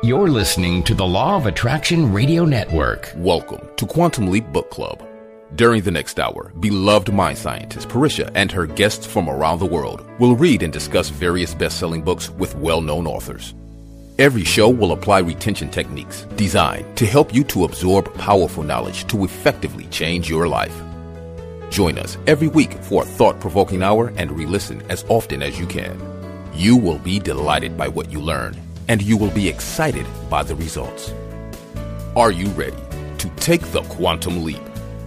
You're listening to the Law of Attraction Radio Network. Welcome to Quantum Leap Book Club. During the next hour, beloved mind scientist Parisha and her guests from around the world will read and discuss various best-selling books with well-known authors. Every show will apply retention techniques designed to help you to absorb powerful knowledge to effectively change your life. Join us every week for a thought-provoking hour and re-listen as often as you can. You will be delighted by what you learn, and you will be excited by the results. Are you ready to take the quantum leap?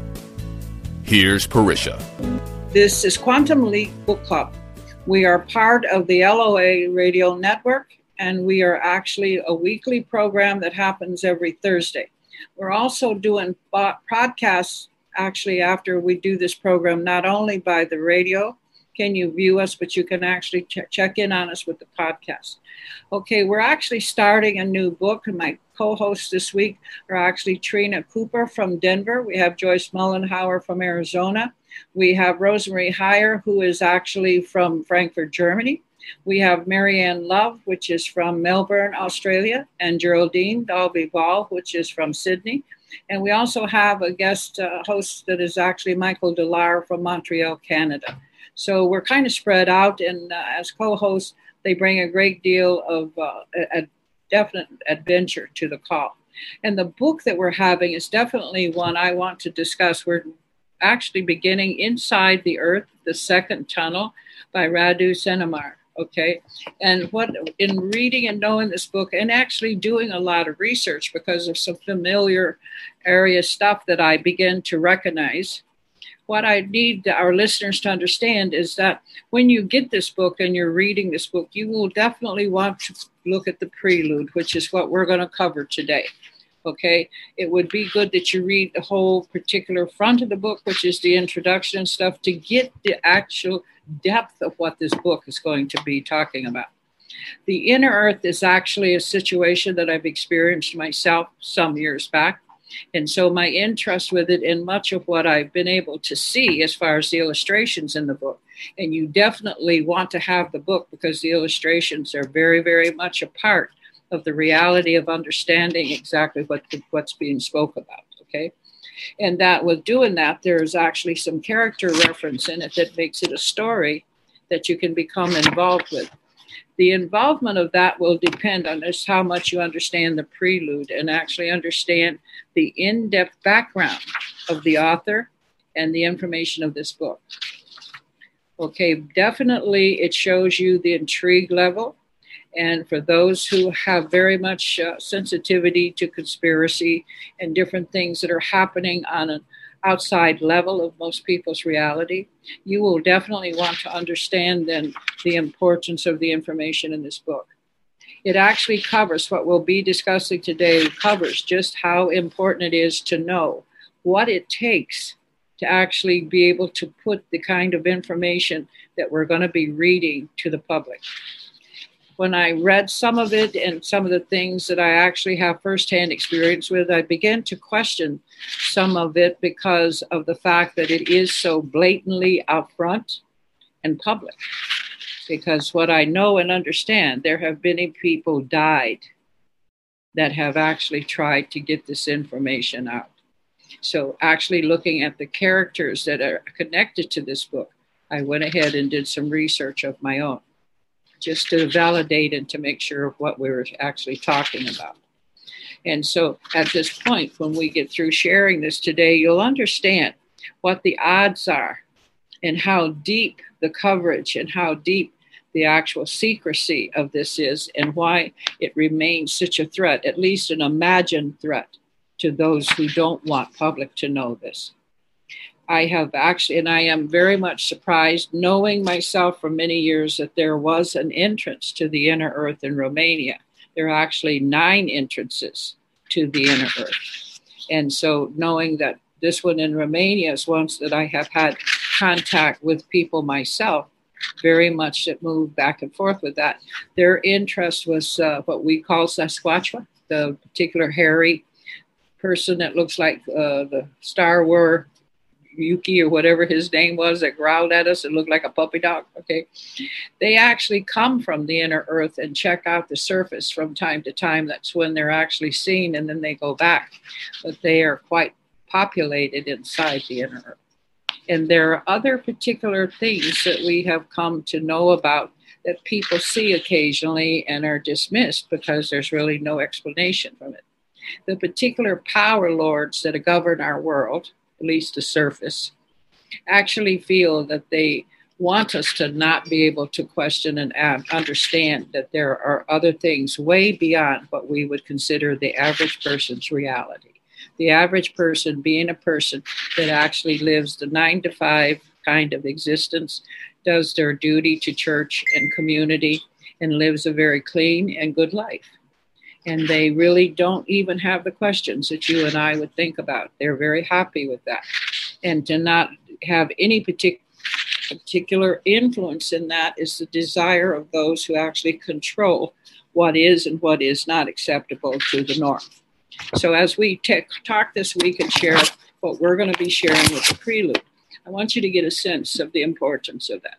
Here's Parisha. This is Quantum Leap Book Club. We are part of the LOA Radio Network, and we are actually a weekly program that happens every Thursday. We're also doing podcasts actually after we do this program, not only by the radio, can you view us, but you can actually check in on us with the podcast. Okay, we're actually starting a new book, and my co-hosts this week are actually Trina Cooper from Denver. We have Joyce Mullenhauer from Arizona. We have Rosemary Heyer, who is actually from Frankfurt, Germany. We have Marianne Love, which is from Melbourne, Australia, and Geraldine Dalby-Ball, which is from Sydney. And we also have a guest host that is actually Michael Delar from Montreal, Canada. So we're kind of spread out, and as co-hosts, they bring a great deal of a definite adventure to the call. And the book that we're having is definitely one I want to discuss. We're actually beginning Inside the Earth, the Second Tunnel by Radu Senamar. Okay, and what in reading and knowing this book and actually doing a lot of research because of some familiar area stuff that I begin to recognize, what I need our listeners to understand is that when you get this book and you're reading this book, you will definitely want to look at the prelude, which is what we're going to cover today. Okay, it would be good that you read the whole particular front of the book, which is the introduction and stuff, to get the actual depth of what this book is going to be talking about. The Inner Earth is actually a situation that I've experienced myself some years back. And so my interest with it and much of what I've been able to see as far as the illustrations in the book. And you definitely want to have the book because the illustrations are very, very much a part of the reality of understanding exactly what's being spoke about, okay? And that with doing that, there's actually some character reference in it that makes it a story that you can become involved with. The involvement of that will depend on just how much you understand the prelude and actually understand the in-depth background of the author and the information of this book. Okay, definitely it shows you the intrigue level. And for those who have very much sensitivity to conspiracy and different things that are happening on an outside level of most people's reality, you will definitely want to understand then the importance of the information in this book. It actually covers what we'll be discussing today, covers just how important it is to know what it takes to actually be able to put the kind of information that we're going to be reading to the public. When I read some of it and some of the things that I actually have firsthand experience with, I began to question some of it because of the fact that it is so blatantly out front and public. Because what I know and understand, there have been people died that have actually tried to get this information out. So actually looking at the characters that are connected to this book, I went ahead and did some research of my own, just to validate and to make sure of what we were actually talking about. And so at this point, when we get through sharing this today, you'll understand what the odds are and how deep the coverage and how deep the actual secrecy of this is and why it remains such a threat, at least an imagined threat to those who don't want public to know this. I have actually, and I am very much surprised, knowing myself for many years that there was an entrance to the Inner Earth in Romania. There are actually 9 entrances to the Inner Earth. And so knowing that this one in Romania is one that I have had contact with people myself, very much that moved back and forth with that. Their interest was what we call Sasquatch, the particular hairy person that looks like the Star Wars Yuki or whatever his name was that growled at us and looked like a puppy dog, okay? They actually come from the inner earth and check out the surface from time to time. That's when they're actually seen, and then they go back. But they are quite populated inside the inner earth. And there are other particular things that we have come to know about that people see occasionally and are dismissed because there's really no explanation from it. The particular power lords that govern our world, at least the surface, actually feel that they want us to not be able to question and understand that there are other things way beyond what we would consider the average person's reality. The average person being a person that actually lives the 9-to-5 kind of existence, does their duty to church and community, and lives a very clean and good life. And they really don't even have the questions that you and I would think about. They're very happy with that. And to not have any particular influence in that is the desire of those who actually control what is and what is not acceptable to the norm. So as we talk this week and share what we're going to be sharing with the prelude, I want you to get a sense of the importance of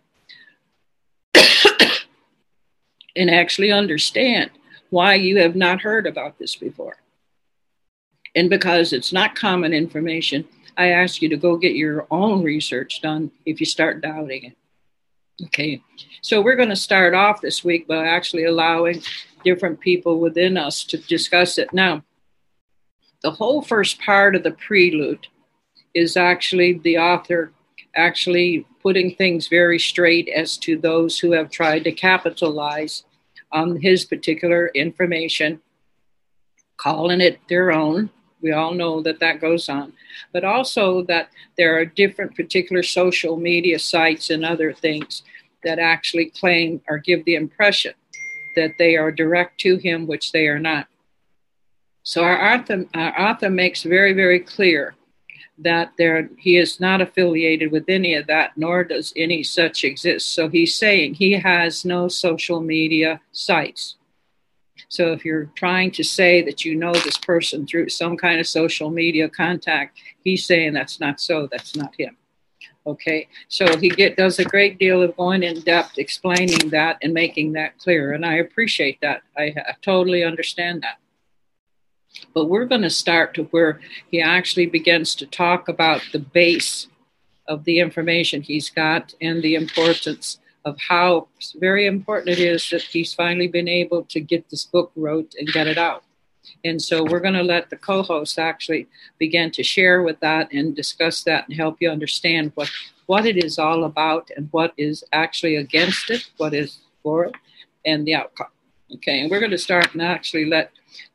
that and actually understand why you have not heard about this before. And because it's not common information, I ask you to go get your own research done if you start doubting it. Okay, so we're going to start off this week by actually allowing different people within us to discuss it. Now, the whole first part of the prelude is actually the author actually putting things very straight as to those who have tried to capitalize on his particular information, calling it their own. We all know that that goes on, but also that there are different particular social media sites and other things that actually claim or give the impression that they are direct to him, which they are not. So our author makes very, very clear that he is not affiliated with any of that, nor does any such exist. So he's saying he has no social media sites. So if you're trying to say that you know this person through some kind of social media contact, he's saying that's not so, that's not him. Okay, so he does a great deal of going in depth, explaining that and making that clear. And I appreciate that. I totally understand that. But we're going to start to where he actually begins to talk about the base of the information he's got and the importance of how very important it is that he's finally been able to get this book wrote and get it out. And so we're going to let the co-host actually begin to share with that and discuss that and help you understand what it is all about and what is actually against it, what is for it, and the outcome. Okay, and we're going to start and actually let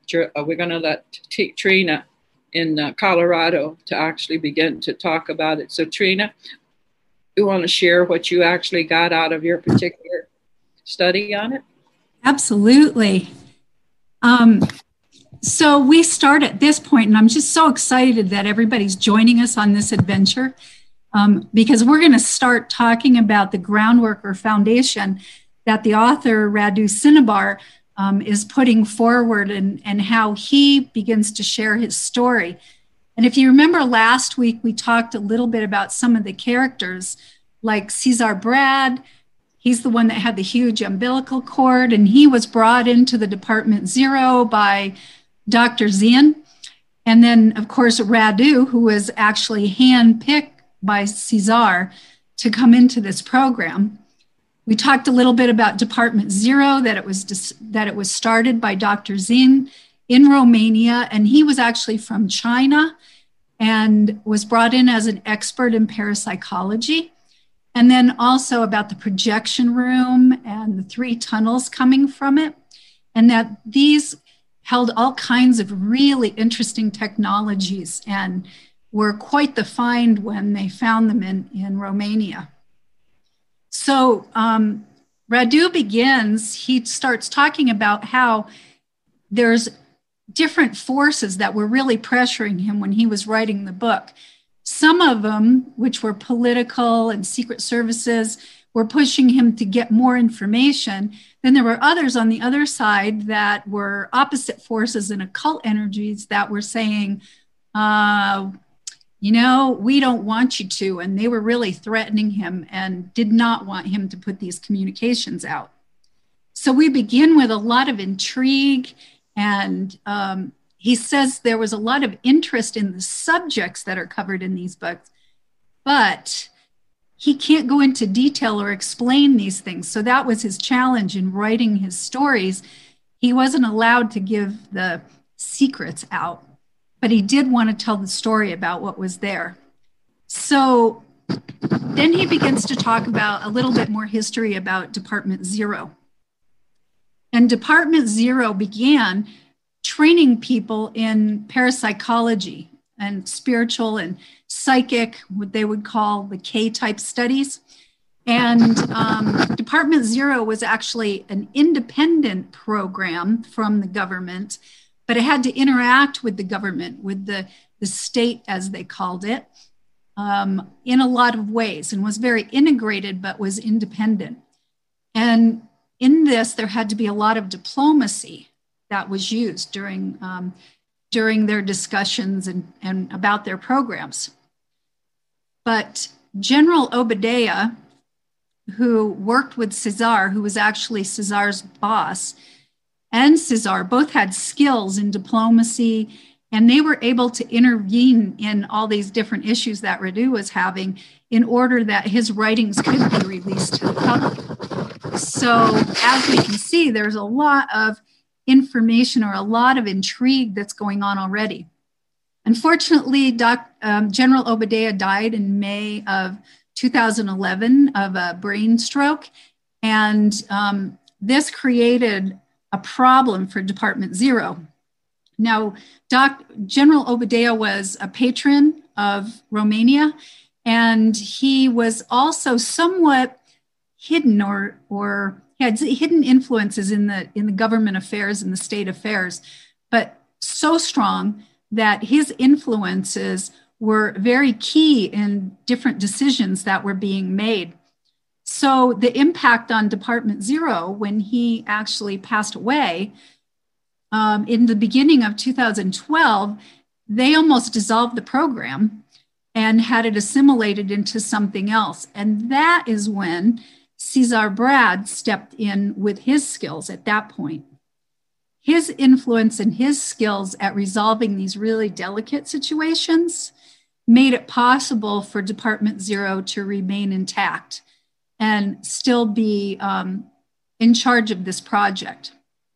Trina in Colorado to actually begin to talk about it. So Trina, you want to share what you actually got out of your particular study on it? Absolutely. So we start at this point, and I'm just so excited that everybody's joining us on this adventure because we're going to start talking about the groundwork or foundation that the author Radu Cinnabar is putting forward and how he begins to share his story. And if you remember last week, we talked a little bit about some of the characters like Cesar Brad. He's the one that had the huge umbilical cord, and he was brought into the Department Zero by Dr. Zien. And then, of course, Radu, who was actually handpicked by Cesar to come into this program. We talked a little bit about Department Zero, that it was started by Dr. Zien in Romania, and he was actually from China and was brought in as an expert in parapsychology. And then also about the projection room and the 3 tunnels coming from it, and that these held all kinds of really interesting technologies and were quite the find when they found them in Romania. So Radu begins, he starts talking about how there's different forces that were really pressuring him when he was writing the book. Some of them, which were political and secret services, were pushing him to get more information. Then there were others on the other side that were opposite forces and occult energies that were saying, you know, we don't want you to. And they were really threatening him and did not want him to put these communications out. So we begin with a lot of intrigue, and he says there was a lot of interest in the subjects that are covered in these books, but he can't go into detail or explain these things. So that was his challenge in writing his stories. He wasn't allowed to give the secrets out, but he did want to tell the story about what was there. So then he begins to talk about a little bit more history about Department Zero. And Department Zero began training people in parapsychology and spiritual and psychic, what they would call the K-type studies. And Department Zero was actually an independent program from the government, but it had to interact with the government, with the state, as they called it, in a lot of ways, and was very integrated, but was independent. And in this, there had to be a lot of diplomacy that was used during their discussions and about their programs. But General Obadiah, who worked with Caesar, who was actually Caesar's boss, and Caesar both had skills in diplomacy, and they were able to intervene in all these different issues that Radu was having in order that his writings could be released to the public. So as we can see, there's a lot of information or a lot of intrigue that's going on already. Unfortunately, General Obadiah died in May of 2011 of a brain stroke, and this created a problem for Department Zero. Now, General Obadiah was a patron of Romania, and he was also somewhat hidden or had hidden influences in the government affairs and the state affairs, but so strong that his influences were very key in different decisions that were being made. So the impact on Department Zero, when he actually passed away in the beginning of 2012, they almost dissolved the program and had it assimilated into something else. And that is when Caesar Brad stepped in with his skills at that point. His influence and his skills at resolving these really delicate situations made it possible for Department Zero to remain intact and still be in charge of this project.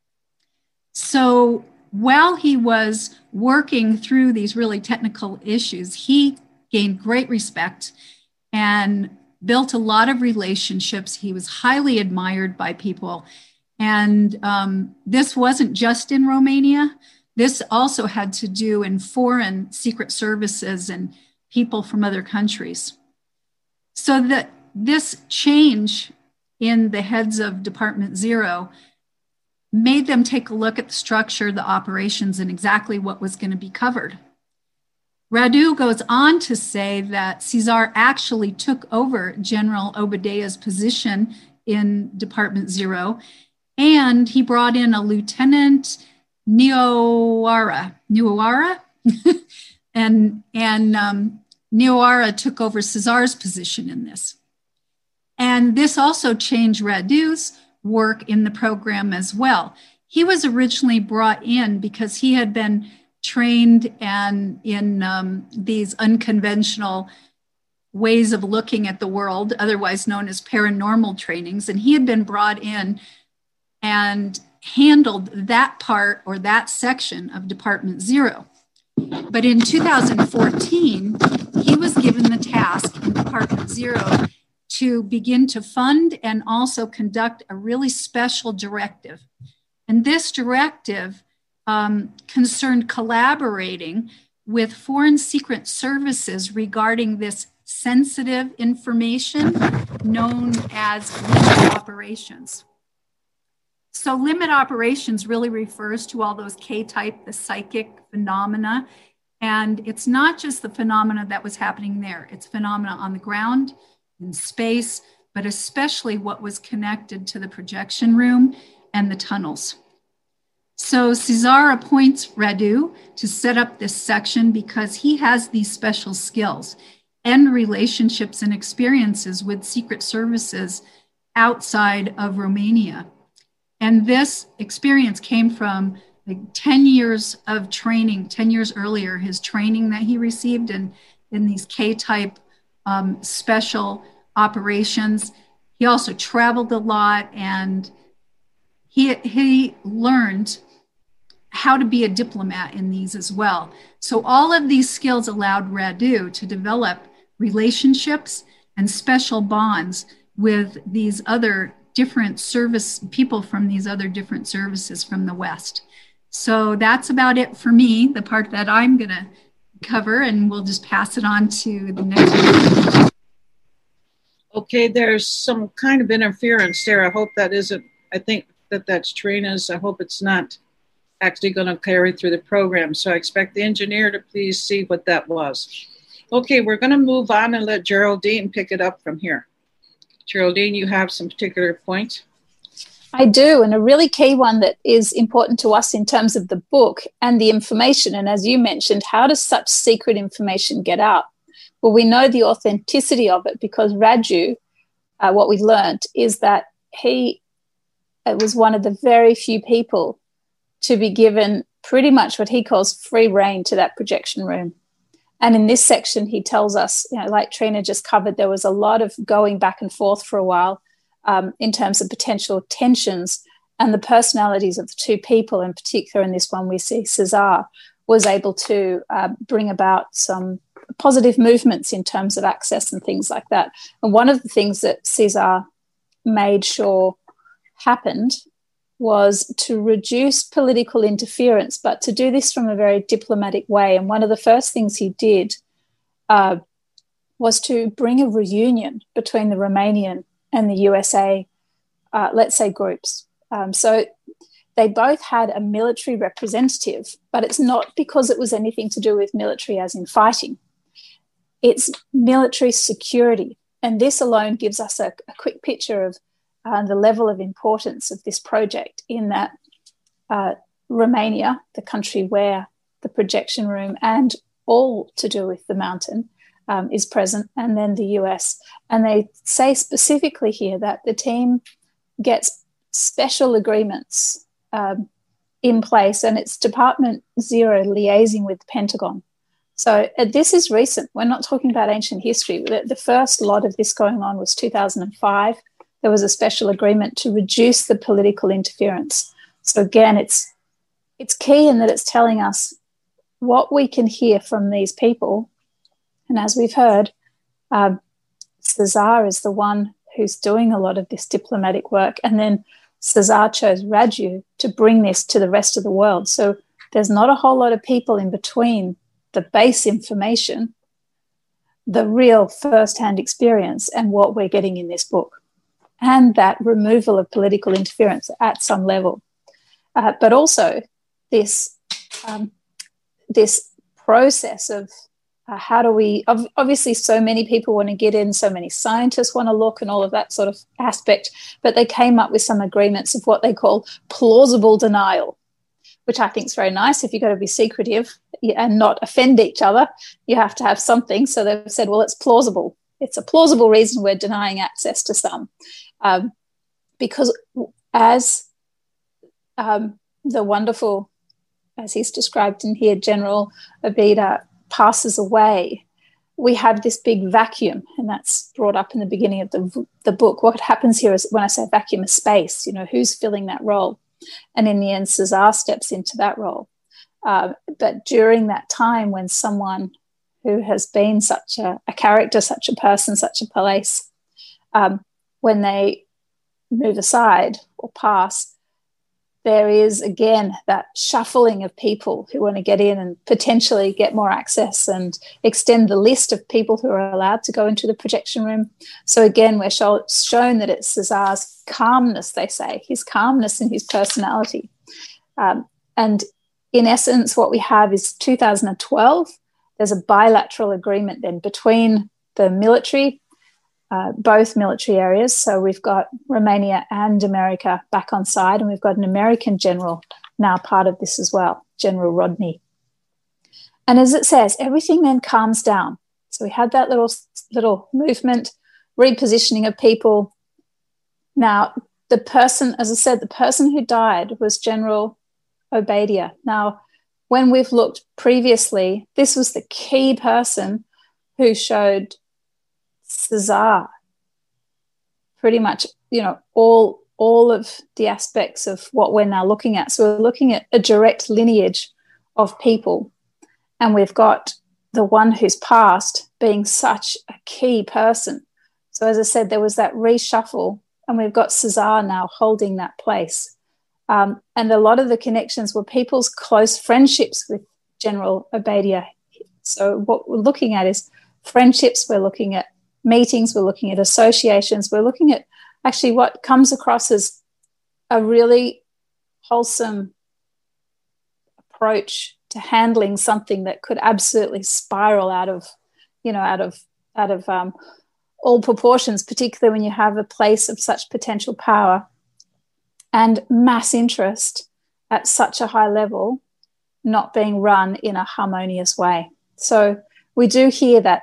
So while he was working through these really technical issues, he gained great respect and built a lot of relationships. He was highly admired by people. And this wasn't just in Romania. This also had to do in foreign secret services and people from other countries. So that this change in the heads of Department Zero made them take a look at the structure, the operations, and exactly what was going to be covered. Radu goes on to say that Caesar actually took over General Obadiah's position in Department Zero, and he brought in a Lieutenant Nioara, and Nioara took over Caesar's position in this. And this also changed Radu's work in the program as well. He was originally brought in because he had been trained and in these unconventional ways of looking at the world, otherwise known as paranormal trainings. And he had been brought in and handled that part or that section of Department Zero. But in 2014, he was given the task in Department Zero to begin to fund and also conduct a really special directive. And this directive concerned collaborating with foreign secret services regarding this sensitive information known as limit operations. So limit operations really refers to all those K-type, the psychic phenomena. And it's not just the phenomena that was happening there. It's phenomena on the ground, in space, but especially what was connected to the projection room and the tunnels. So Cesar appoints Radu to set up this section because he has these special skills and relationships and experiences with secret services outside of Romania. And this experience came from like 10 years of training, 10 years earlier, his training that he received in these K-type special operations. He also traveled a lot, and he learned how to be a diplomat in these as well. So all of these skills allowed Radu to develop relationships and special bonds with these other different service people from these other different services from the West. So that's about it for me, the part that I'm going to cover, and we'll just pass it on to the next one. Okay, there's some kind of interference there. I hope that isn't, I think that's Trina's. I hope it's not actually going to carry through the program. So I expect the engineer to please see what that was. Okay, we're going to move on and let Geraldine pick it up from here. Geraldine, you have some particular points? I do, and a really key one that is important to us in terms of the book and the information. And as you mentioned, how does such secret information get out? Well, we know the authenticity of it because Radu, what we learned is that he was one of the very few people to be given pretty much what he calls free rein to that projection room. And in this section, he tells us, like Trina just covered, there was a lot of going back and forth for a while in terms of potential tensions, and the personalities of the two people, in particular in this one we see Cesar, was able to bring about some positive movements in terms of access and things like that. And one of the things that Cesar made sure happened was to reduce political interference, but to do this from a very diplomatic way. And one of the first things he did was to bring a reunion between the Romanian and the USA, let's say, groups. So they both had a military representative, but it's not because it was anything to do with military as in fighting. It's military security. And this alone gives us a quick picture of the level of importance of this project, in that Romania, the country where the projection room and all to do with the mountain is present, and then the US. And they say specifically here that the team gets special agreements in place, and it's Department Zero liaising with the Pentagon. So this is recent. We're not talking about ancient history. The first lot of this going on was 2005. There was a special agreement to reduce the political interference. So again, it's key in that it's telling us what we can hear from these people. And as we've heard, Cesar is the one who's doing a lot of this diplomatic work. And then Cesar chose Radu to bring this to the rest of the world. So there's not a whole lot of people in between the base information, the real first-hand experience, and what we're getting in this book, and that removal of political interference at some level. But also this process of how do we, obviously so many people want to get in, so many scientists want to look and all of that sort of aspect, but they came up with some agreements of what they call plausible denial, which I think is very nice. If you've got to be secretive and not offend each other, you have to have something. So they've said, well, it's plausible. It's a plausible reason we're denying access to some. Because as the wonderful, as he's described in here, General Abida passes away, we have this big vacuum, and that's brought up in the beginning of the book. What happens here is, when I say vacuum, is space, who's filling that role? And in the end, Cesar steps into that role. But during that time, when someone who has been such a character, such a person, such a place, when they move aside or pass, there is, again, that shuffling of people who want to get in and potentially get more access and extend the list of people who are allowed to go into the projection room. So again, we're shown that it's Cesar's calmness, they say, his calmness and his personality. And in essence, what we have is 2012, there's a bilateral agreement then between the military, both military areas. So we've got Romania and America back on side, and we've got an American general now part of this as well, General Rodney. And as it says, everything then calms down. So we had that little movement, repositioning of people. Now, the person, as I said, the person who died was General Obadia. Now, when we've looked previously, this was the key person who showed Cesar pretty much, all of the aspects of what we're now looking at. So we're looking at a direct lineage of people, and we've got the one who's passed being such a key person. So as I said, there was that reshuffle, and we've got Cesar now holding that place. And a lot of the connections were people's close friendships with General Obadia. So what we're looking at is friendships, we're looking at meetings, we're looking at associations, we're looking at actually what comes across as a really wholesome approach to handling something that could absolutely spiral out of all proportions, particularly when you have a place of such potential power and mass interest at such a high level not being run in a harmonious way. So we do hear that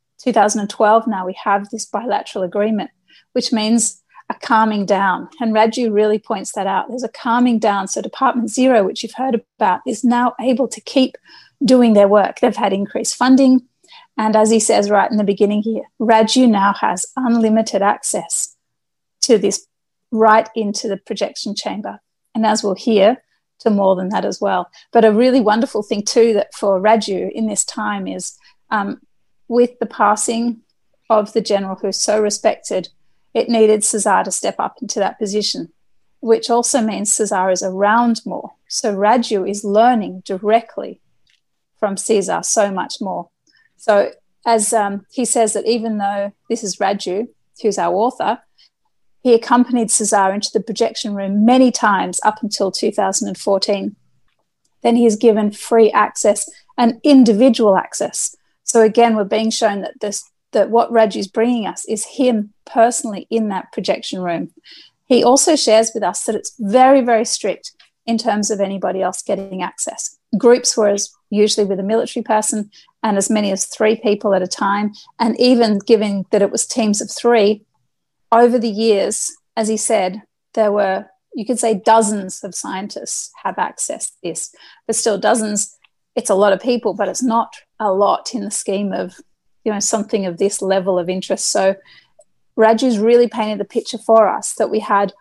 2012 now we have this bilateral agreement, which means a calming down. And Raju really points that out. There's a calming down. So Department Zero, which you've heard about, is now able to keep doing their work. They've had increased funding. And as he says right in the beginning here, Raju now has unlimited access to this right into the projection chamber. And as we'll hear, to more than that as well. But a really wonderful thing too that for Raju in this time is with the passing of the general who's so respected, it needed Cesar to step up into that position, which also means Cesar is around more. So Raju is learning directly from Cesar so much more. So as he says that even though this is Raju, who's our author, he accompanied Cesar into the projection room many times up until 2014. Then he is given free access and individual access. So again, we're being shown that what Raju's bringing us is him personally in that projection room. He also shares with us that it's very, very strict in terms of anybody else getting access. Groups were usually with a military person and as many as 3 people at a time. And even given that it was teams of 3, over the years, as he said, there were, you could say, dozens of scientists have accessed this. But still dozens, it's a lot of people, but it's not a lot in the scheme of, something of this level of interest. So Raju's really painted the picture for us that we had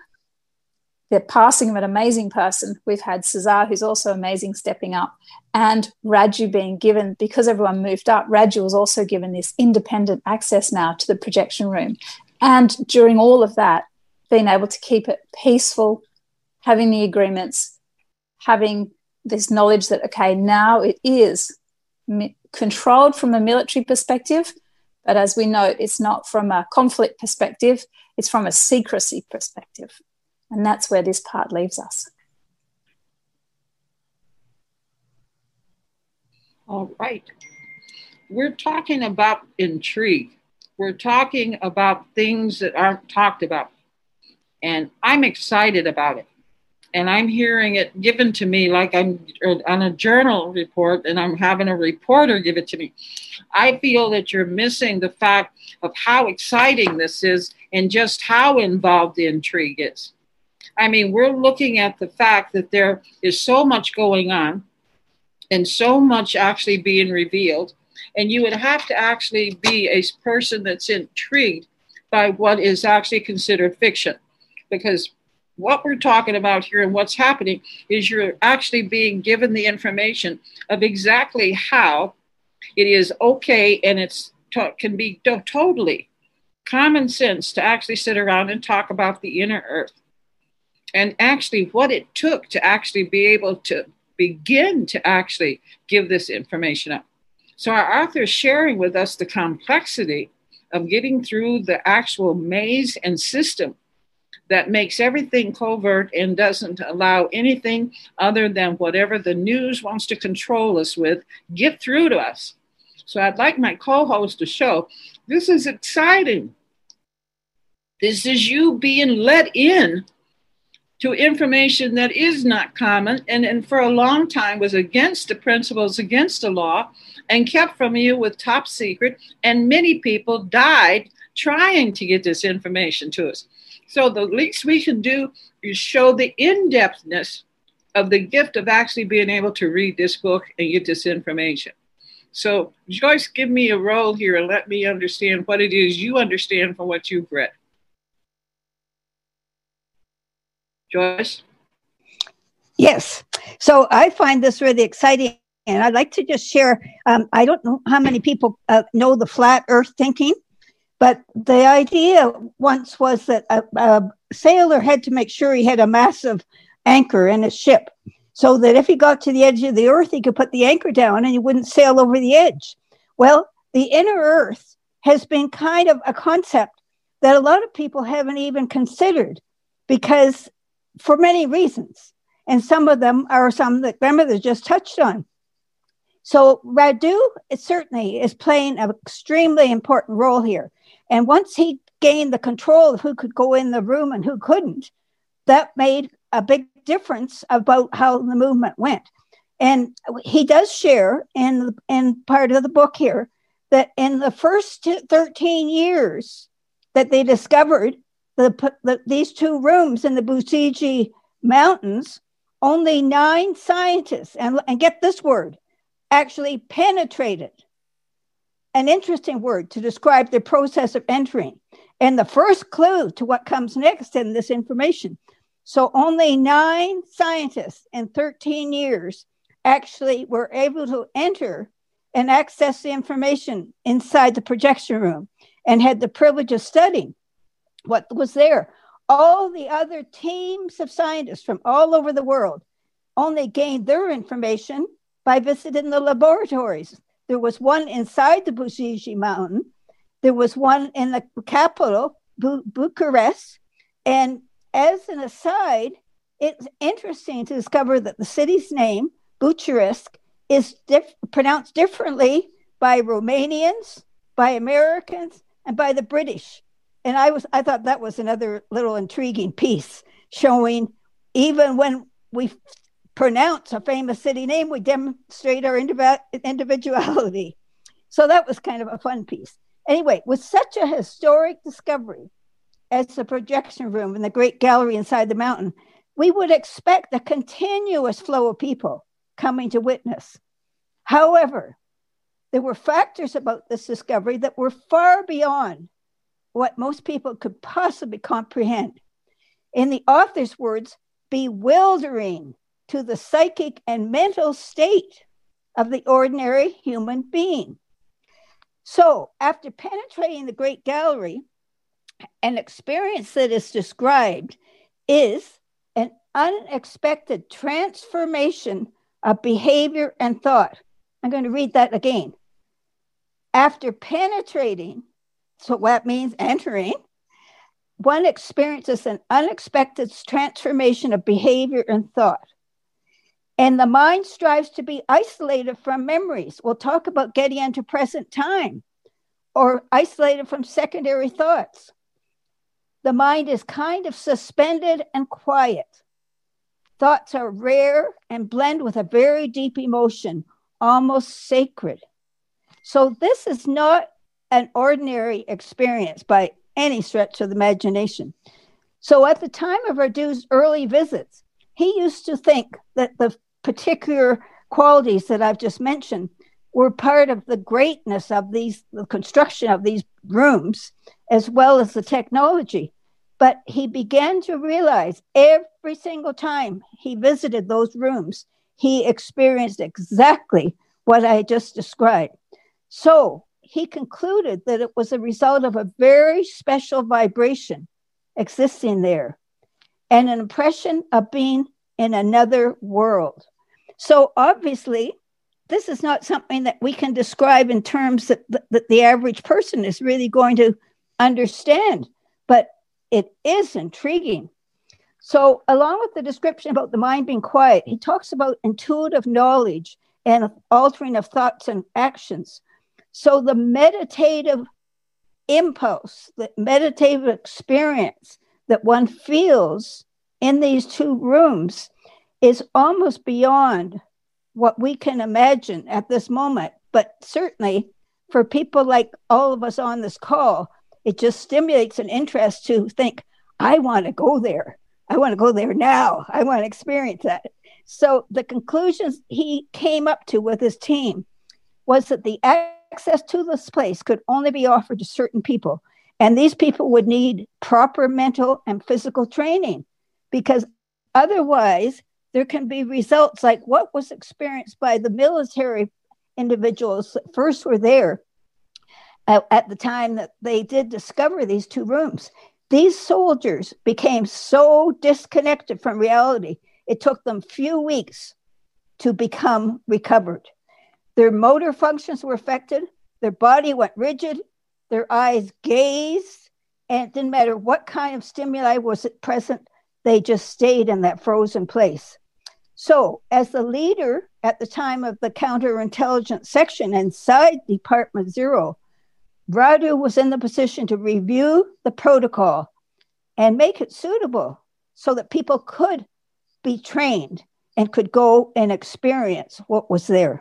the passing of an amazing person. We've had Cesar, who's also amazing, stepping up, and Raju being given, because everyone moved up, Raju was also given this independent access now to the projection room. And during all of that, being able to keep it peaceful, having the agreements, having this knowledge that, okay, now it is controlled from a military perspective, but as we note, it's not from a conflict perspective, it's from a secrecy perspective. And that's where this part leaves us. All right. We're talking about intrigue. We're talking about things that aren't talked about. And I'm excited about it. And I'm hearing it given to me like I'm on a journal report and I'm having a reporter give it to me. I feel that you're missing the fact of how exciting this is and just how involved the intrigue is. I mean, we're looking at the fact that there is so much going on and so much actually being revealed. And you would have to actually be a person that's intrigued by what is actually considered fiction. Because what we're talking about here and what's happening is you're actually being given the information of exactly how it is okay and can be totally common sense to actually sit around and talk about the inner earth. And actually what it took to actually be able to begin to actually give this information up. So our author is sharing with us the complexity of getting through the actual maze and system that makes everything covert and doesn't allow anything other than whatever the news wants to control us with get through to us. So I'd like my co-host to show, this is exciting. This is you being let in to information that is not common and for a long time was against the principles, against the law, and kept from you with top secret. And many people died trying to get this information to us. So the least we can do is show the in-depthness of the gift of actually being able to read this book and get this information. So Joyce, give me a role here and let me understand what it is you understand from what you've read. Joyce? Yes. So I find this really exciting, and I'd like to just share. I don't know how many people know the flat earth thinking, but the idea once was that a sailor had to make sure he had a massive anchor in his ship so that if he got to the edge of the earth, he could put the anchor down and he wouldn't sail over the edge. Well, the inner earth has been kind of a concept that a lot of people haven't even considered, because for many reasons. And some of them are some that grandmother just touched on. So Radu certainly is playing an extremely important role here. And once he gained the control of who could go in the room and who couldn't, that made a big difference about how the movement went. And he does share in part of the book here that in the first 13 years that they discovered these two rooms in the Buziji Mountains, only 9 scientists, and get this word, actually penetrated. An interesting word to describe the process of entering, and the first clue to what comes next in this information. So only 9 scientists in 13 years actually were able to enter and access the information inside the projection room and had the privilege of studying what was there. All the other teams of scientists from all over the world only gained their information by visiting the laboratories. There was one inside the Buziji Mountain. There was one in the capital, Bucharest. And as an aside, it's interesting to discover that the city's name, Bucharest, is pronounced differently by Romanians, by Americans, and by the British. And I thought that was another little intriguing piece, showing even when we pronounce a famous city name, we demonstrate our individuality. So that was kind of a fun piece. Anyway, with such a historic discovery as the projection room in the great gallery inside the mountain, we would expect a continuous flow of people coming to witness. However, there were factors about this discovery that were far beyond what most people could possibly comprehend. In the author's words, bewildering to the psychic and mental state of the ordinary human being. So after penetrating the great gallery, an experience that is described is an unexpected transformation of behavior and thought. I'm going to read that again. After penetrating, so that means entering, one experiences an unexpected transformation of behavior and thought. And the mind strives to be isolated from memories. We'll talk about getting into present time or isolated from secondary thoughts. The mind is kind of suspended and quiet. Thoughts are rare and blend with a very deep emotion, almost sacred. So this is not an ordinary experience by any stretch of the imagination. So at the time of Radu's early visits, he used to think that the particular qualities that I've just mentioned were part of the greatness of the construction of these rooms, as well as the technology. But he began to realize every single time he visited those rooms, he experienced exactly what I just described. So he concluded that it was a result of a very special vibration existing there and an impression of being in another world. So obviously, this is not something that we can describe in terms that the average person is really going to understand, but it is intriguing. So along with the description about the mind being quiet, he talks about intuitive knowledge and altering of thoughts and actions. So the meditative impulse, the meditative experience that one feels in these two rooms is almost beyond what we can imagine at this moment. But certainly for people like all of us on this call, it just stimulates an interest to think, I want to go there. I want to go there now. I want to experience that. So the conclusions he came up to with his team was that the access to this place could only be offered to certain people. And these people would need proper mental and physical training, because otherwise there can be results like what was experienced by the military individuals that first were there at the time that they did discover these two rooms. These soldiers became so disconnected from reality, it took them few weeks to become recovered. Their motor functions were affected, their body went rigid, their eyes gazed, and it didn't matter what kind of stimuli was present, they just stayed in that frozen place. So as the leader at the time of the counterintelligence section inside Department Zero, Radu was in the position to review the protocol and make it suitable so that people could be trained and could go and experience what was there.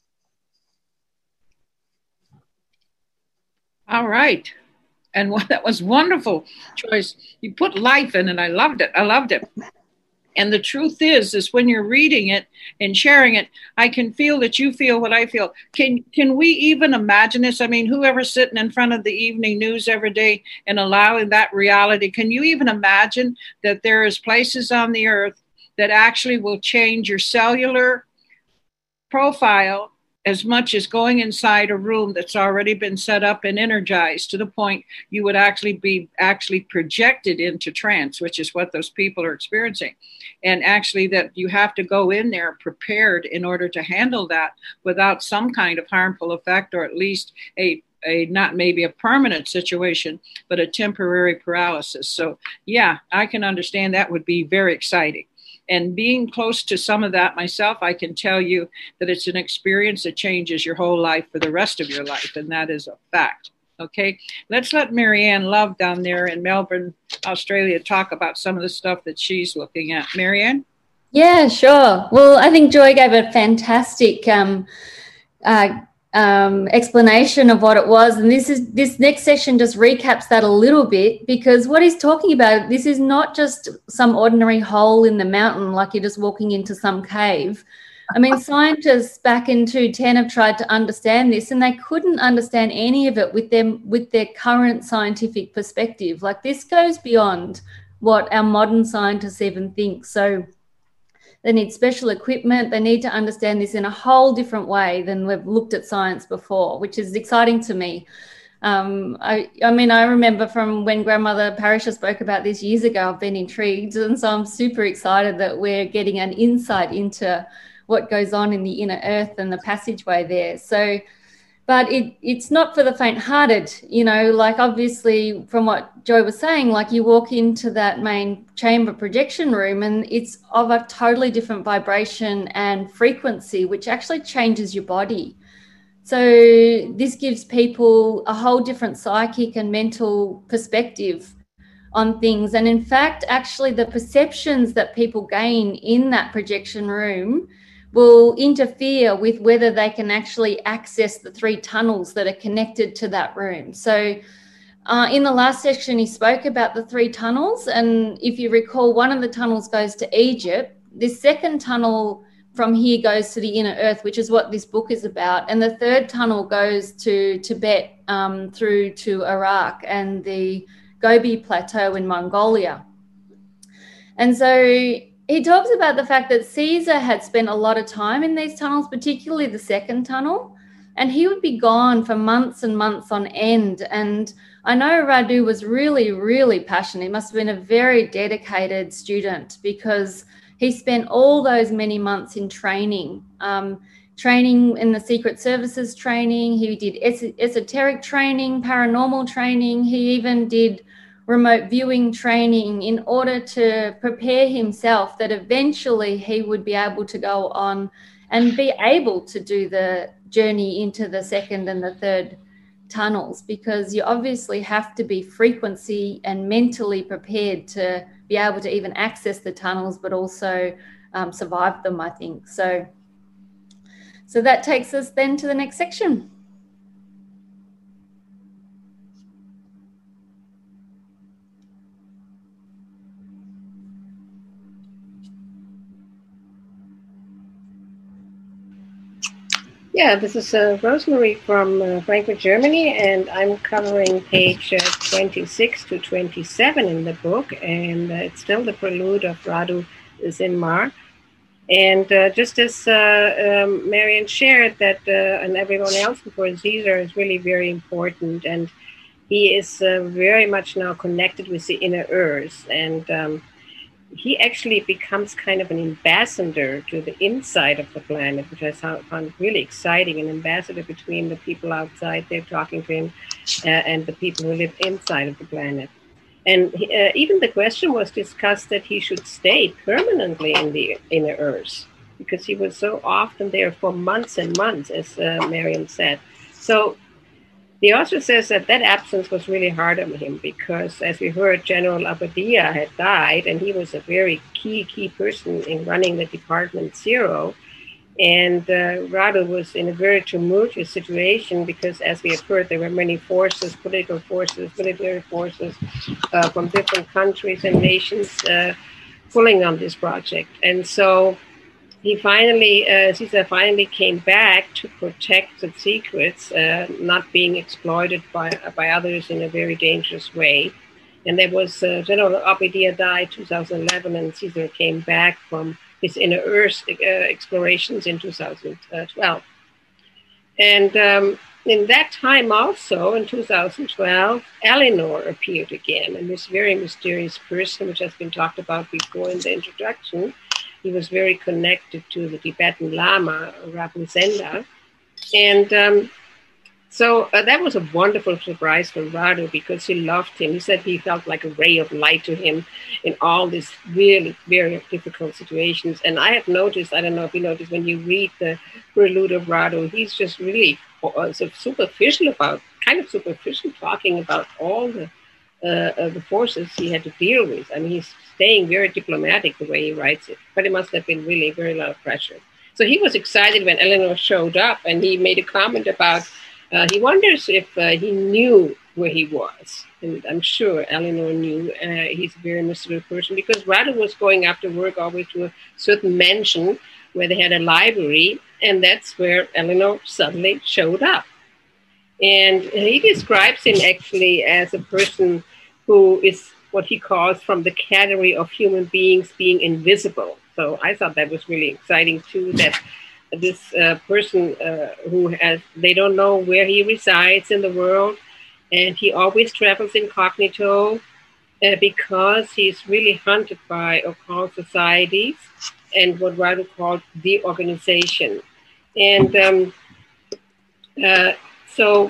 All right. And that was wonderful choice. You put life in it. I loved it. I loved it. And the truth is when you're reading it and sharing it, I can feel that you feel what I feel. Can we even imagine this? I mean, whoever's sitting in front of the evening news every day and allowing that reality, can you even imagine that there is places on the earth that actually will change your cellular profile as much as going inside a room that's already been set up and energized to the point you would actually be projected into trance, which is what those people are experiencing. And actually that you have to go in there prepared in order to handle that without some kind of harmful effect, or at least a not maybe a permanent situation, but a temporary paralysis. So yeah, I can understand that would be very exciting. And being close to some of that myself, I can tell you that it's an experience that changes your whole life for the rest of your life. And that is a fact. Okay, let's let Marianne Love down there in Melbourne, Australia, talk about some of the stuff that she's looking at. Marianne? Yeah, sure. Well, I think Joy gave a fantastic explanation of what it was, and this next section just recaps that a little bit, because what he's talking about, this is not just some ordinary hole in the mountain like you're just walking into some cave. I mean, scientists back in 2010 have tried to understand this, and they couldn't understand any of it with their current scientific perspective. Like, this goes beyond what our modern scientists even think. So they need special equipment. They need to understand this in a whole different way than we've looked at science before, which is exciting to me. I mean, I remember from when Grandmother Parisha spoke about this years ago, I've been intrigued. And so I'm super excited that we're getting an insight into what goes on in the inner earth and the passageway there. So, but it's not for the faint-hearted, you know, like obviously from what Joy was saying, like you walk into that main chamber projection room and it's of a totally different vibration and frequency, which actually changes your body. So this gives people a whole different psychic and mental perspective on things. And in fact, actually the perceptions that people gain in that projection room will interfere with whether they can actually access the 3 tunnels that are connected to that room. So in the last section, he spoke about the 3 tunnels. And if you recall, one of the tunnels goes to Egypt. This second tunnel from here goes to the inner earth, which is what this book is about. And the third tunnel goes to Tibet through to Iraq and the Gobi Plateau in Mongolia. And so he talks about the fact that Caesar had spent a lot of time in these tunnels, particularly the second tunnel, and he would be gone for months and months on end. And I know Radu was really, really passionate. He must have been a very dedicated student, because he spent all those many months in training, training in the Secret Services training. He did esoteric training, paranormal training. He even did remote viewing training in order to prepare himself that eventually he would be able to go on and be able to do the journey into the second and the third tunnels, because you obviously have to be frequency and mentally prepared to be able to even access the tunnels, but also survive them, I think. So that takes us then to the next section. Yeah, this is Rosemary from Frankfurt, Germany, and I'm covering page 26 to 27 in the book, and it's still the prelude of Radu Zinmar. And just as Marion shared that, and everyone else before, Caesar is really very important, and he is very much now connected with the inner earth, and he actually becomes kind of an ambassador to the inside of the planet, which I found really exciting, an ambassador between the people outside there talking to him and the people who live inside of the planet. And even the question was discussed that he should stay permanently in the inner earth, because he was so often there for months and months, as Marion said. So the author says that absence was really hard on him because, as we heard, General Abadia had died, and he was a very key person in running the Department Zero. And Radu was in a very tumultuous situation because, as we have heard, there were many forces, political forces, military forces from different countries and nations pulling on this project. And so he finally, Caesar finally came back to protect the secrets, not being exploited by others in a very dangerous way. And there was General Abadia died 2011, and Caesar came back from his inner earth explorations in 2012. And in that time also, in 2012, Eleanor appeared again, and this very mysterious person, which has been talked about before in the introduction. He was very connected to the Tibetan Lama, Rapusenda. And so that was a wonderful surprise for Radu because he loved him. He said he felt like a ray of light to him in all these really very difficult situations. And I have noticed, I don't know if you noticed, when you read the Prelude of Radu, he's just really superficial talking about all the forces he had to deal with. I mean, he's staying very diplomatic the way he writes it, but it must have been really very lot of pressure. So he was excited when Eleanor showed up, and he made a comment about he wonders if he knew where he was. And I'm sure Eleanor knew. He's a very mysterious person because Radu was going after work always to a certain mansion where they had a library, and that's where Eleanor suddenly showed up. And he describes him actually as a person who is what he calls from the category of human beings being invisible. So I thought that was really exciting too, that this person they don't know where he resides in the world, and he always travels incognito because he's really hunted by occult societies and what Radu called the organization. And so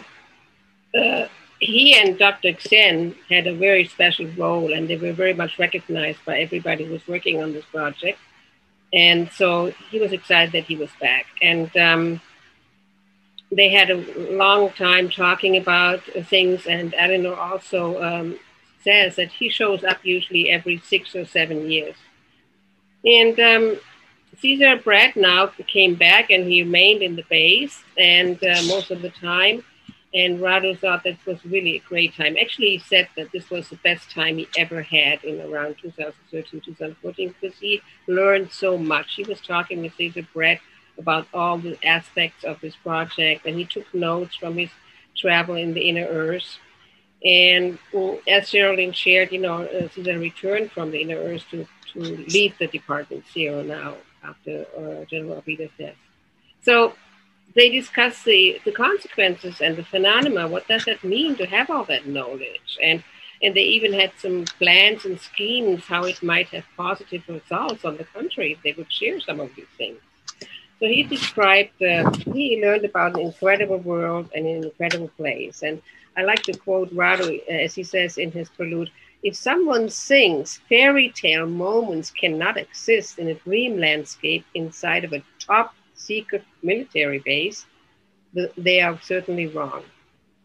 he and Dr. Xen had a very special role, and they were very much recognized by everybody who was working on this project. And so he was excited that he was back. And they had a long time talking about things, and Eleanor also says that he shows up usually every 6 or 7 years. And Caesar Brett now came back, and he remained in the base and most of the time. And Radu thought that was really a great time. Actually, he said that this was the best time he ever had in around 2013, 2014, because he learned so much. He was talking with Caesar Brett about all the aspects of this project, and he took notes from his travel in the inner earth. And as Geraldine shared, Caesar returned from the inner earth to lead the Department Zero now after General Abadia's death. So they discuss the consequences and the phenomena. What does that mean to have all that knowledge? And they even had some plans and schemes how it might have positive results on the country if they would share some of these things. So he described, he learned about an incredible world and an incredible place. And I like to quote Radu, as he says in his prelude, if someone sings fairy tale moments cannot exist in a dream landscape inside of a top secret military base, they are certainly wrong.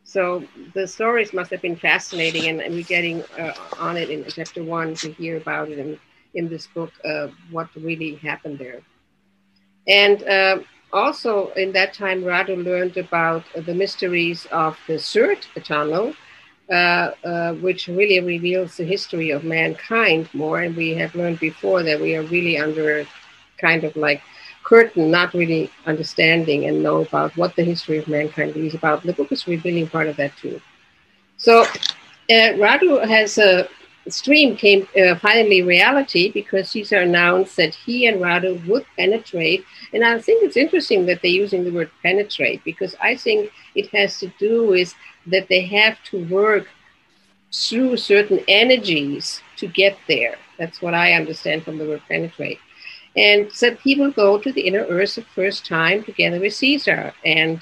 So the stories must have been fascinating, and we're getting on it in chapter 1 to hear about it in this book, what really happened there. And also in that time, Radu learned about the mysteries of the Surt tunnel, which really reveals the history of mankind more. And we have learned before that we are really under kind of like curtain, not really understanding and know about what the history of mankind is about. The book is revealing part of that too. So Radu has a stream came finally reality because Caesar announced that he and Radu would penetrate. And I think it's interesting that they're using the word penetrate, because I think it has to do with that they have to work through certain energies to get there. That's what I understand from the word penetrate. And so he will go to the inner earth the first time together with Caesar. And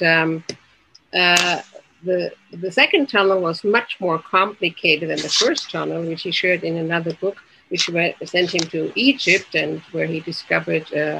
the second tunnel was much more complicated than the first tunnel, which he shared in another book, which sent him to Egypt, and where he discovered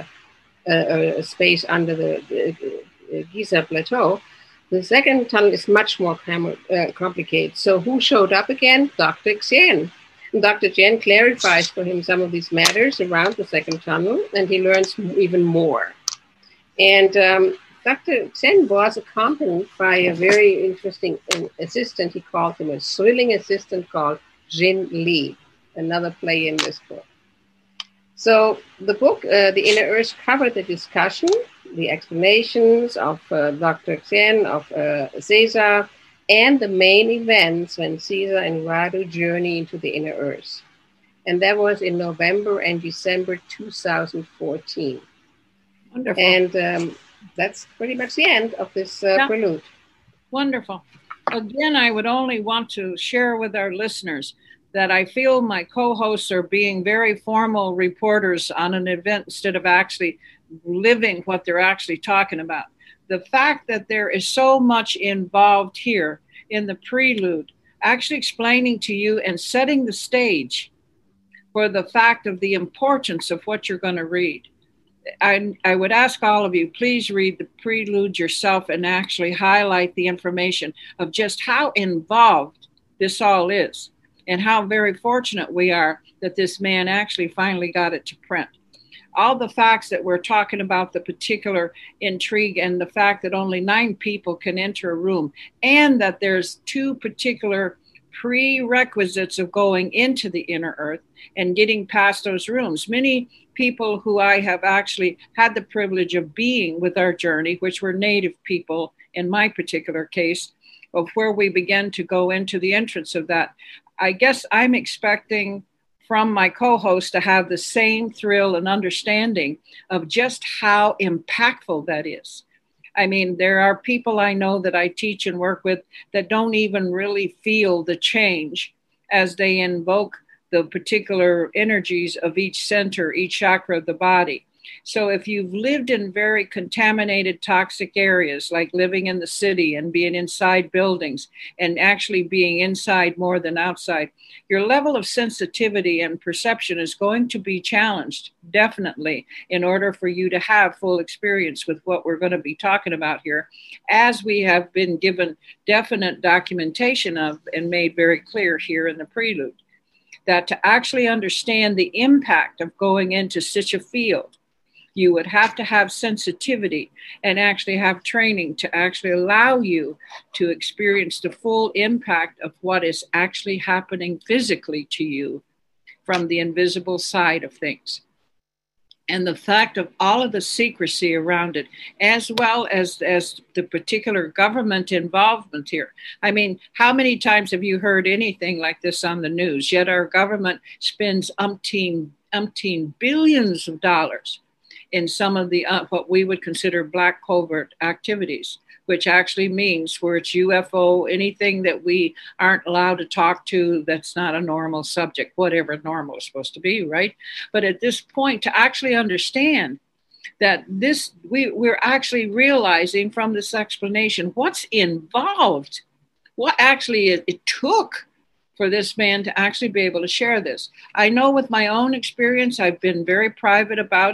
a space under the Giza Plateau. The second tunnel is much more complicated. So who showed up again? Dr. Xien. Dr. Xien clarifies for him some of these matters around the second tunnel, and he learns even more. And Dr. Xien was accompanied by a very interesting assistant. He called him a thrilling assistant called Jin Li, another play in this book. So the book, The Inner Earth, covered the discussion, the explanations of Dr. Xien, of Caesar, and the main events when Caesar and Radu journey into the inner earth. And that was in November and December 2014. Wonderful. And that's pretty much the end of this prelude. Wonderful. Again, I would only want to share with our listeners that I feel my co-hosts are being very formal reporters on an event instead of actually living what they're actually talking about. The fact that there is so much involved here in the prelude, actually explaining to you and setting the stage for the fact of the importance of what you're going to read. I would ask all of you, please read the prelude yourself and actually highlight the information of just how involved this all is and how very fortunate we are that this man actually finally got it to print. All the facts that we're talking about, the particular intrigue and the fact that only 9 people can enter a room, and that there's 2 particular prerequisites of going into the inner earth and getting past those rooms. Many people who I have actually had the privilege of being with our journey, which were native people in my particular case, of where we began to go into the entrance of that. I guess I'm expecting from my co-host to have the same thrill and understanding of just how impactful that is. I mean, there are people I know that I teach and work with that don't even really feel the change as they invoke the particular energies of each center, each chakra of the body. So if you've lived in very contaminated, toxic areas, like living in the city and being inside buildings and actually being inside more than outside, your level of sensitivity and perception is going to be challenged, definitely, in order for you to have full experience with what we're going to be talking about here, as we have been given definite documentation of and made very clear here in the prelude, that to actually understand the impact of going into such a field, you would have to have sensitivity and actually have training to actually allow you to experience the full impact of what is actually happening physically to you from the invisible side of things. And the fact of all of the secrecy around it, as well as the particular government involvement here. I mean, how many times have you heard anything like this on the news? Yet our government spends umpteen billions of dollars in some of the what we would consider black covert activities, which actually means where it's UFO, anything that we aren't allowed to talk to that's not a normal subject, whatever normal is supposed to be, right? But at this point, to actually understand that this, we're actually realizing from this explanation what's involved, what actually it took for this man to actually be able to share this. I know with my own experience, I've been very private about it.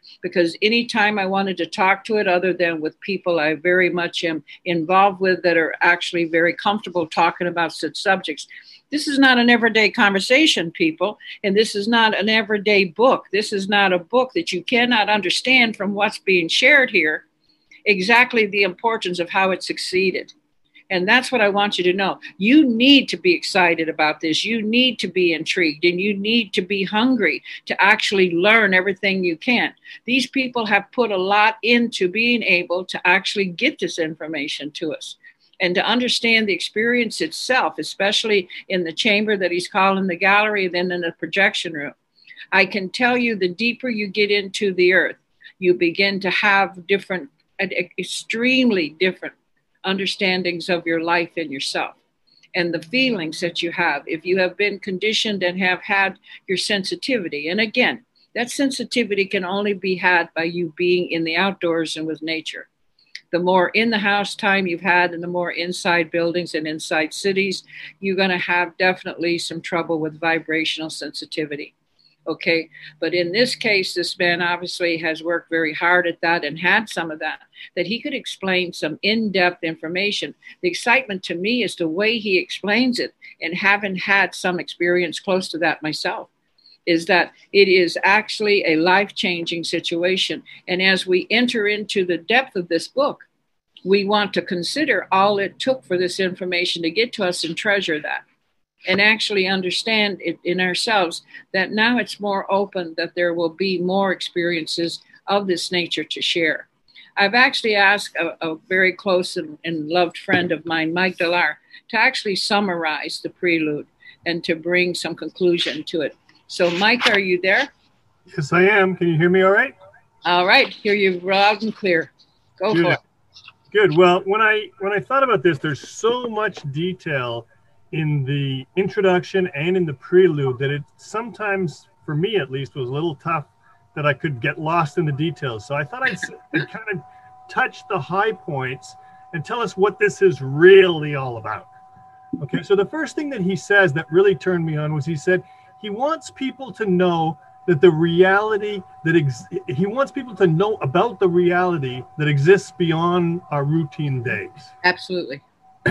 because anytime I wanted to talk to it, other than with people I very much am involved with that are actually very comfortable talking about such subjects, this is not an everyday conversation, people, and this is not an everyday book. This is not a book that you cannot understand from what's being shared here exactly the importance of how it succeeded. And that's what I want you to know. You need to be excited about this. You need to be intrigued, and you need to be hungry to actually learn everything you can. These people have put a lot into being able to actually get this information to us and to understand the experience itself, especially in the chamber that he's calling the gallery, and then in the projection room. I can tell you, the deeper you get into the earth, you begin to have different, extremely different understandings of your life and yourself and the feelings that you have if you have been conditioned and have had your sensitivity. And again, that sensitivity can only be had by you being in the outdoors and with nature. The more in the house time you've had and the more inside buildings and inside cities, you're going to have definitely some trouble with vibrational sensitivity. Okay, but in this case, this man obviously has worked very hard at that and had some of that he could explain some in-depth information. The excitement to me is the way he explains it, and having had some experience close to that myself, is that it is actually a life-changing situation. And as we enter into the depth of this book, we want to consider all it took for this information to get to us and treasure that. And actually understand it in ourselves that now it's more open, that there will be more experiences of this nature to share. I've actually asked a very close and loved friend of mine, Mike Delar, to actually summarize the prelude and to bring some conclusion to it. So Mike, are you there? Yes, I am. Can you hear me all right? All right. Hear you loud and clear. Go for it. Good. Well, when I thought about this, there's so much detail in the introduction and in the prelude that it sometimes, for me at least, was a little tough that I could get lost in the details. So I thought I'd kind of touch the high points and tell us what this is really all about. Okay, so the first thing that he says that really turned me on was he said he wants people to know that the reality that he wants people to know about the reality that exists beyond our routine days. Absolutely.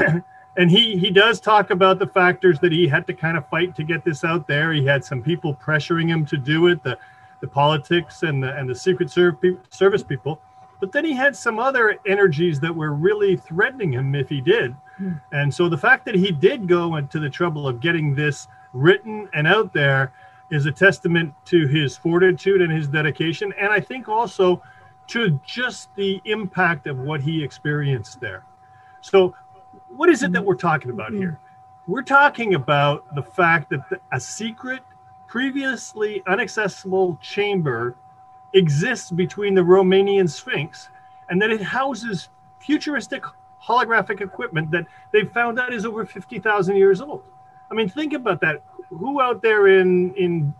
And he does talk about the factors that he had to kind of fight to get this out there. He had some people pressuring him to do it, the politics and the Secret Service people. But then he had some other energies that were really threatening him if he did. And so the fact that he did go into the trouble of getting this written and out there is a testament to his fortitude and his dedication. And I think also to just the impact of what he experienced there. So what is it that we're talking about here? We're talking about the fact that a secret, previously inaccessible chamber exists between the Romanian Sphinx, and that it houses futuristic holographic equipment that they've found out is over 50,000 years old. I mean, think about that. Who out there in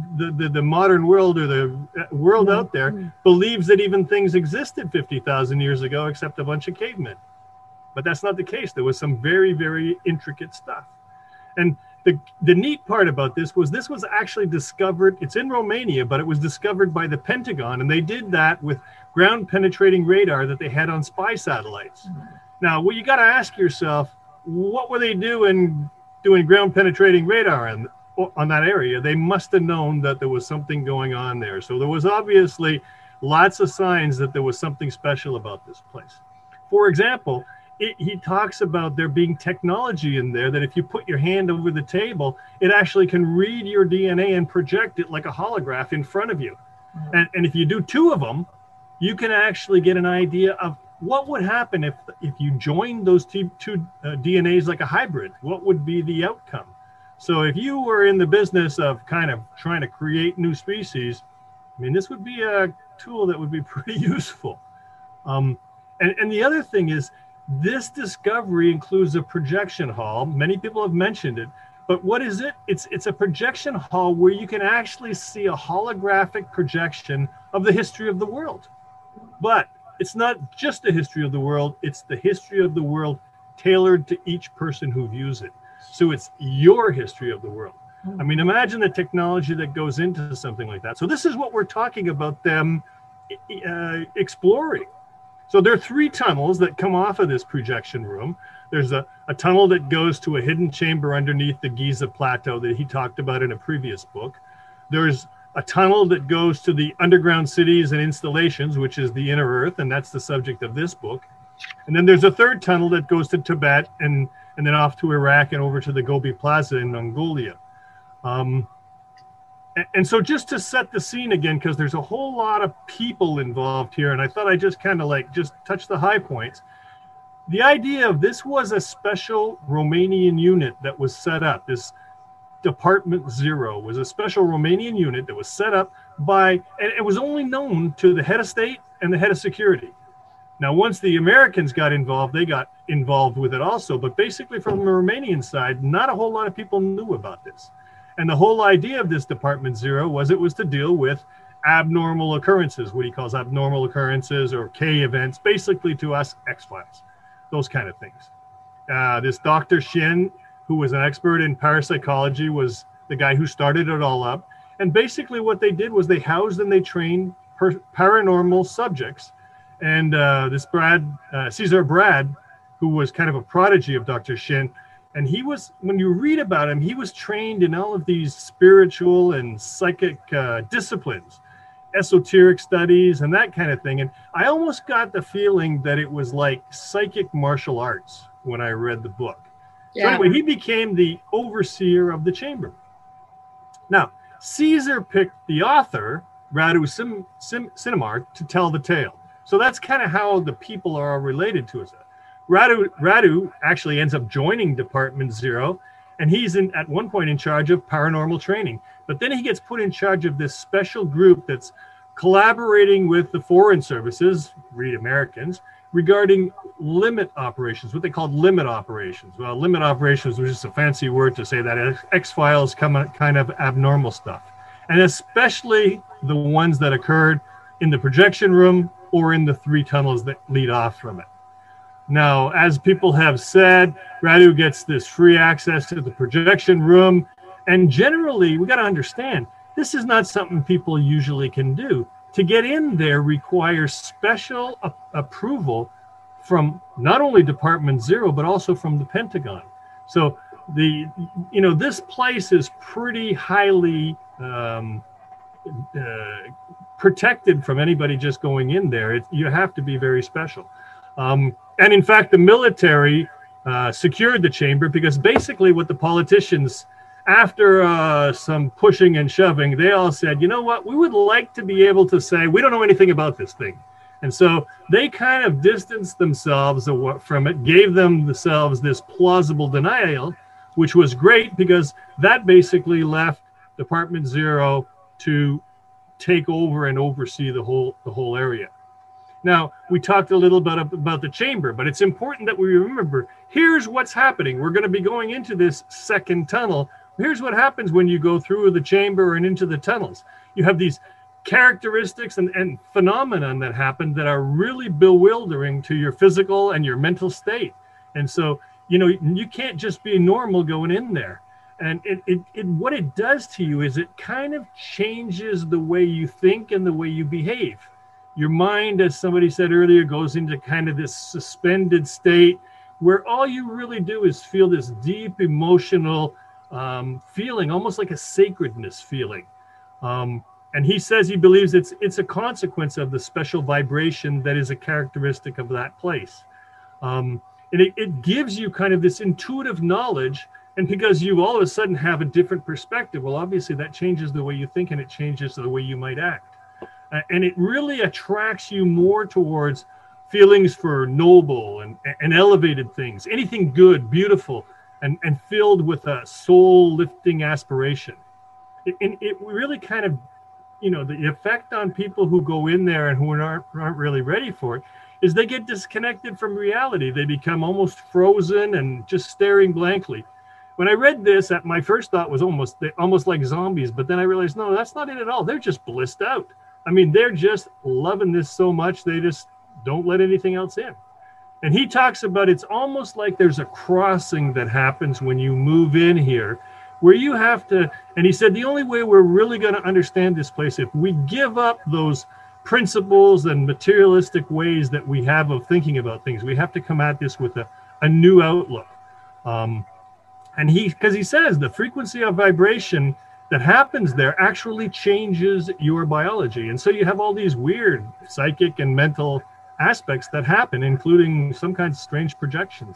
the modern world, or the world out there, believes that even things existed 50,000 years ago except a bunch of cavemen? But that's not the case. There was some very, very intricate stuff. And the neat part about this was actually discovered, it's in Romania, but it was discovered by the Pentagon, and they did that with ground penetrating radar that they had on spy satellites. Now, well, you got to ask yourself, what were they doing ground penetrating radar on that area? They must have known that there was something going on there. So there was obviously lots of signs that there was something special about this place. For example, he talks about there being technology in there that if you put your hand over the table, it actually can read your DNA and project it like a holograph in front of you. And if you do two of them, you can actually get an idea of what would happen if you joined those two DNAs like a hybrid. What would be the outcome? So if you were in the business of kind of trying to create new species, I mean, this would be a tool that would be pretty useful. And the other thing is, this discovery includes a projection hall. Many people have mentioned it, but what is it? It's a projection hall where you can actually see a holographic projection of the history of the world. But it's not just the history of the world, it's the history of the world tailored to each person who views it. So it's your history of the world. I mean, imagine the technology that goes into something like that. So this is what we're talking about them exploring. So there are 3 tunnels that come off of this projection room. There's a tunnel that goes to a hidden chamber underneath the Giza Plateau that he talked about in a previous book. There's a tunnel that goes to the underground cities and installations, which is the inner earth, and that's the subject of this book. And then there's a 3rd tunnel that goes to Tibet and then off to Iraq and over to the Gobi Plaza in Mongolia. And so just to set the scene again, because there's a whole lot of people involved here, and I thought I'd just kind of just touch the high points. The idea of this was a special Romanian unit that was set up. This Department Zero was a special Romanian unit that was set up by, and it was only known to the head of state and the head of security. Now, once the Americans got involved, they got involved with it also. But basically from the Romanian side, not a whole lot of people knew about this. And the whole idea of this Department Zero was it was to deal with abnormal occurrences, what he calls abnormal occurrences or K events, basically to us X-Files, those kind of things. This Dr. Shin, who was an expert in parapsychology, was the guy who started it all up. And basically what they did was they housed and they trained paranormal subjects. And this Cesar Brad, who was kind of a prodigy of Dr. Shin, and he was, when you read about him, he was trained in all of these spiritual and psychic disciplines, esoteric studies and that kind of thing. And I almost got the feeling that it was like psychic martial arts when I read the book. Yeah. So anyway, he became the overseer of the chamber. Now, Caesar picked the author, Radu Cinemar, to tell the tale. So that's kind of how the people are related to us. Radu actually ends up joining Department Zero, and he's at one point in charge of paranormal training. But then he gets put in charge of this special group that's collaborating with the foreign services, read Americans, regarding limit operations, what they called limit operations. Well, limit operations was just a fancy word to say that X-Files kind of abnormal stuff. And especially the ones that occurred in the projection room or in the 3 tunnels that lead off from it. Now, as people have said, Radu gets this free access to the projection room. And generally, we got to understand, this is not something people usually can do. To get in there requires special approval from not only Department Zero, but also from the Pentagon. So this place is pretty highly protected from anybody just going in there. You have to be very special. And in fact, the military secured the chamber because basically what the politicians, after some pushing and shoving, they all said, you know what, we would like to be able to say, we don't know anything about this thing. And so they kind of distanced themselves from it, gave themselves this plausible denial, which was great because that basically left Department Zero to take over and oversee the whole area. Now, we talked a little bit about the chamber, but it's important that we remember, here's what's happening. We're going to be going into this 2nd tunnel. Here's what happens when you go through the chamber and into the tunnels. You have these characteristics and phenomenon that happen that are really bewildering to your physical and your mental state. And so, you can't just be normal going in there. And what it does to you is it kind of changes the way you think and the way you behave. Your mind, as somebody said earlier, goes into kind of this suspended state where all you really do is feel this deep emotional feeling, almost like a sacredness feeling. And he says he believes it's a consequence of the special vibration that is a characteristic of that place. And it gives you kind of this intuitive knowledge. And because you all of a sudden have a different perspective, well, obviously that changes the way you think and it changes the way you might act. And it really attracts you more towards feelings for noble and elevated things, anything good, beautiful, and filled with a soul-lifting aspiration. It really kind of, the effect on people who go in there and who aren't really ready for it is they get disconnected from reality. They become almost frozen and just staring blankly. When I read this, my first thought was almost like zombies, but then I realized, no, that's not it at all. They're just blissed out. I mean, they're just loving this so much, they just don't let anything else in. And he talks about it's almost like there's a crossing that happens when you move in here, where you have to, and he said, the only way we're really going to understand this place, if we give up those principles and materialistic ways that we have of thinking about things. We have to come at this with a new outlook. And because he says the frequency of vibration that happens there actually changes your biology. And so you have all these weird psychic and mental aspects that happen, including some kinds of strange projections.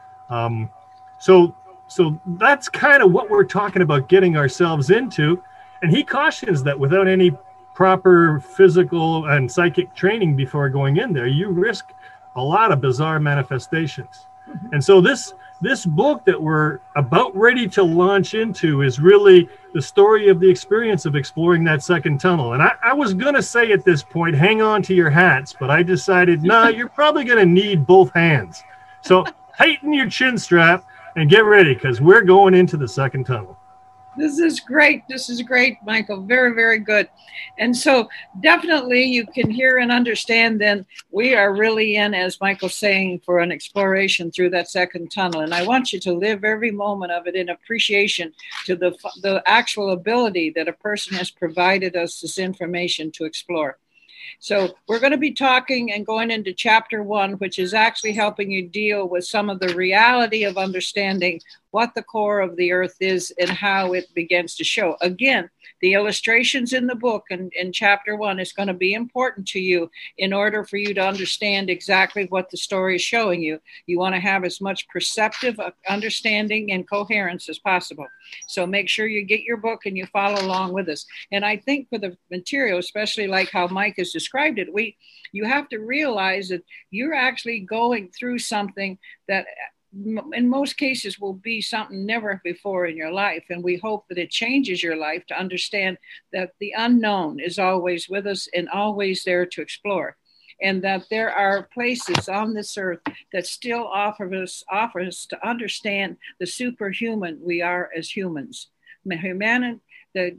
So that's kind of what we're talking about getting ourselves into. And he cautions that without any proper physical and psychic training before going in there, you risk a lot of bizarre manifestations. And so this book that we're about ready to launch into is really the story of the experience of exploring that second tunnel. And I was going to say at this point, hang on to your hats, but I decided, no, you're probably going to need both hands. So tighten your chin strap and get ready, because we're going into the second tunnel. This is great. This is great, Michael. Very, very good. And so definitely you can hear and understand then we are really in, as Michael's saying, for an exploration through that second tunnel. And I want you to live every moment of it in appreciation to the actual ability that a person has provided us this information to explore. So we're going to be talking and going into chapter 1, which is actually helping you deal with some of the reality of understanding what the core of the earth is and how it begins to show. Again, the illustrations in the book and in chapter 1 is going to be important to you in order for you to understand exactly what the story is showing you. You want to have as much perceptive understanding and coherence as possible. So make sure you get your book and you follow along with us. And I think for the material, especially like how Mike has described it, you have to realize that you're actually going through something that in most cases will be something never before in your life. And we hope that it changes your life to understand that the unknown is always with us and always there to explore. And that there are places on this earth that still offer us to understand the superhuman we are as humans. Humanity, the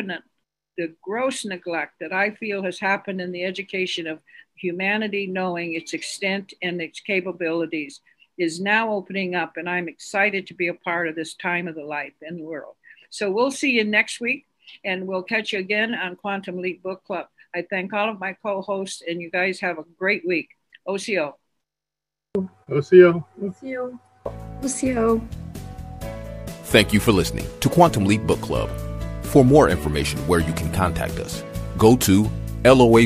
gross neglect that I feel has happened in the education of humanity, knowing its extent and its capabilities, is now opening up, and I'm excited to be a part of this time of the life in the world. So we'll see you next week, and we'll catch you again on Quantum Leap Book Club. I thank all of my co-hosts, and you guys have a great week. OCO. OCO. OCO. OCO. Thank you for listening to Quantum Leap Book Club. For more information where you can contact us, go to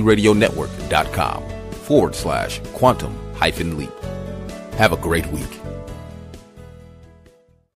loaradionetwork.com/quantum-leap. Have a great week.